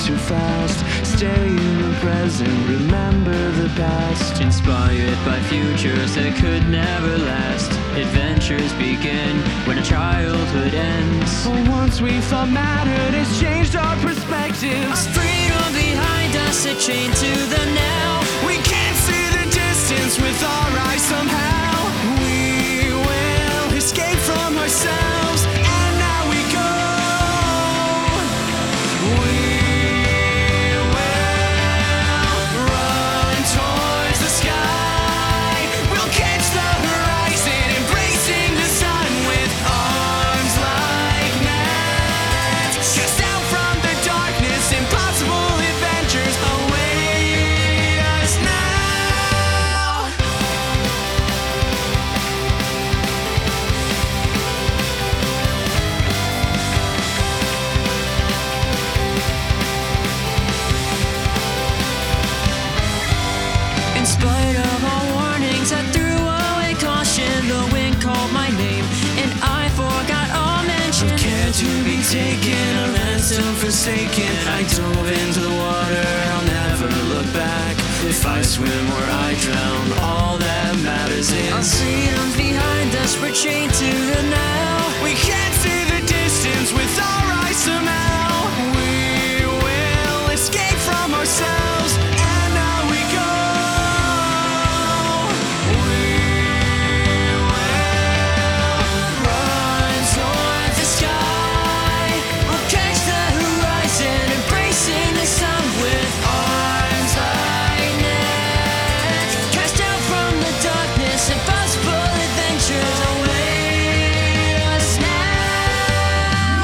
too fast. Stay in the present, remember the past. Inspired by futures that could never last. Adventures begin when a childhood ends. For once we thought mattered, it's changed our perspectives. Freedom behind us, a chain to the now. We can't see the distance with our eyes somehow. We will escape from ourselves, and now we go. We will run towards the sky. We'll catch the horizon, embracing the sun with arms like gnats. Cast out from the darkness, impossible adventures await us now. In spite of all warnings, I threw away caution. The wind called my name, and I forgot all mention. Care to be taken, a ransom forsaken. I dove into the water, I'll never look back. If I swim or I drown, all that matters Our is freedom's behind us, we're chained to the now. we can't see the distance with our eyes somehow. We will escape from ourselves, and now we go. We will run Toward the sky, we'll catch the horizon, embracing the sun with arms like nets. Cast out from the darkness, impossible adventures await us now.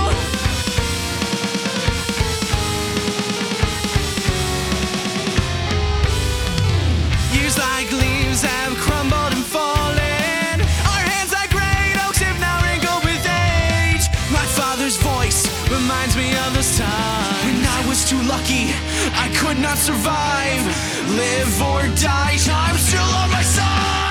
Years like leaves have crumbled and fallen. Our hands like great oaks have now wrinkled with age. My father's voice reminds me of this time when I was too lucky, I could not survive. Live or die, time's still on my side.